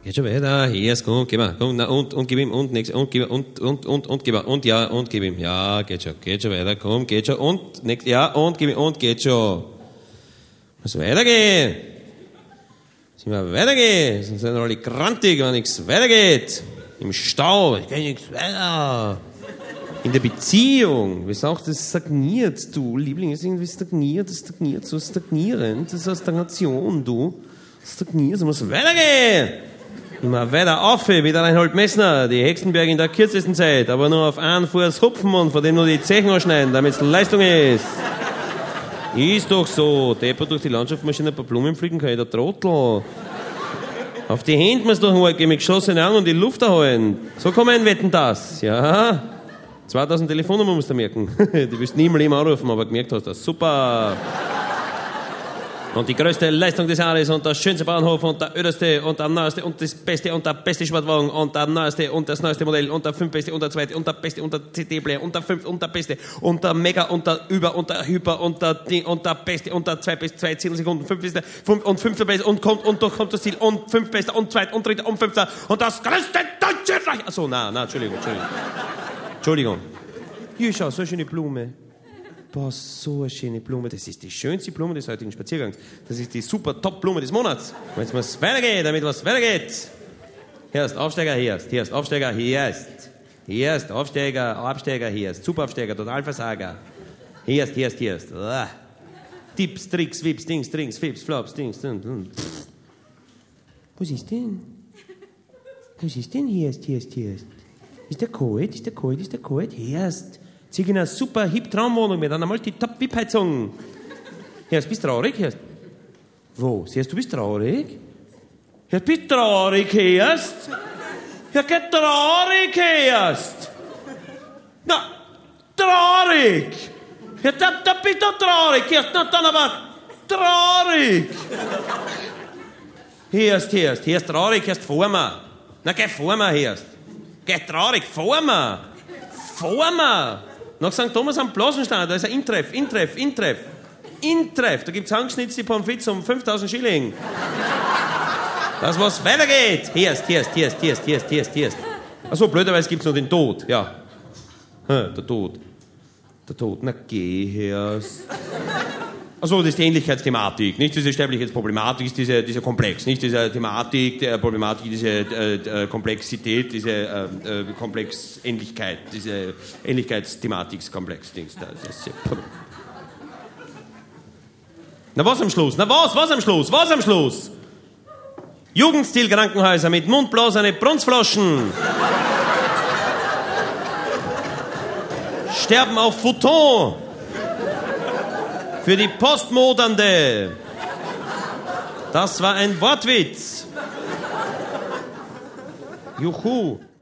Geht schon weiter. Yes, komm, gib mal. Komm, na, und gib ihm, und nix, und gib ihm, und gib ihm, und ja, und gib ihm. Ja, geht schon weiter, komm, geht schon, und nix, ja, und gib ihm, und geht schon. Muss weitergehen. Muss immer weitergehen. Sonst sind alle grantig, wenn nichts weitergeht. Im Stau, ich kann nichts weiter. In der Beziehung, wie sagt das stagniert, du, Liebling, ist irgendwie stagniert, so stagnierend, das ist eine Stagnation, du. Stagniert, es muss weitergehen. Immer weiter auf, wie der Reinhold Messner, die Hexenberg in der kürzesten Zeit, aber nur auf einen Fuß hupfen und von dem nur die Zechen anschneiden, damit es Leistung ist. Ist doch so, Depper durch die Landschaft maschine ein paar Blumen pflücken kann, der Trottel. Auf die Hände muss doch mal gehen, mit geschlossenen Augen und die Luft erholen. So kann man ein Wetten das, ja. 2000 Telefonnummern musst du merken. Die wirst du nie im Leben anrufen, aber gemerkt hast du das. Super. Und die größte Leistung des Jahres und der schönste Bauernhof und der öderste und der neueste und das beste und der beste Sportwagen und der neueste und das neueste Modell und der fünftbeste und der zweite und der beste und der CD-Player und der fünfte und der beste und der Mega und der Über und der Hyper und der Ding und der beste und der zweitbeste, 2 Zehntelsekunden, fünfte und fünfter Beste und doch kommt das Ziel und fünftbester und zweit und dritter und fünfter und das größte deutsche Reich. Achso, nein, Entschuldigung. Hier, schau, so eine schöne Blume. Boah, so eine schöne Blume. Das ist die schönste Blume des heutigen Spaziergangs. Das ist die super Top-Blume des Monats. Und jetzt muss weitergehen, damit was weitergeht. Hier ist Aufsteiger, hier ist Aufsteiger, hier ist Aufsteiger, Absteiger, hier ist Superaufsteiger, Totalversager. Hier ist. Tipps, Tricks, Wips, Dings, Drinks, Fips, Flops, Dings. Was ist denn? Hier ist. Ist der kalt? Hier ist. Zieh in einer super hip Traumwohnung mit einer Multi-Top-VIP-Heizung. Herst, bist du traurig? Herst? Wo? Siehst du, bist traurig? Herst, bist traurig, Herst? Ja, geh traurig, Herst. Na, traurig. Ja, da bist du traurig, Herst. Na, dann aber traurig. Herst traurig, Herst vor mir. Na, geh vor mir, Herst. Geh traurig, vor mir. Nach St. Thomas am Blasenstand, da ist ein Intreff. Da gibt's angeschnitzte Pommes frites um 5000 Schilling. Das was weitergeht. Hier ist. Achso, blöderweise gibt's noch den Tod, ja. Der Tod. Na geh herst. Achso, das ist die Ähnlichkeitsthematik, nicht diese Sterblichkeitsproblematik, ist dieser Komplex, nicht diese Thematik, der Problematik, diese Komplexität, diese Komplexähnlichkeit, diese Ähnlichkeitsthematik-Komplex-Dings. Na was am Schluss? Jugendstil-Krankenhäuser mit mundblasene Brunzflaschen. Sterben auf Futon. Für die Postmodernde. Das war ein Wortwitz. Juhu.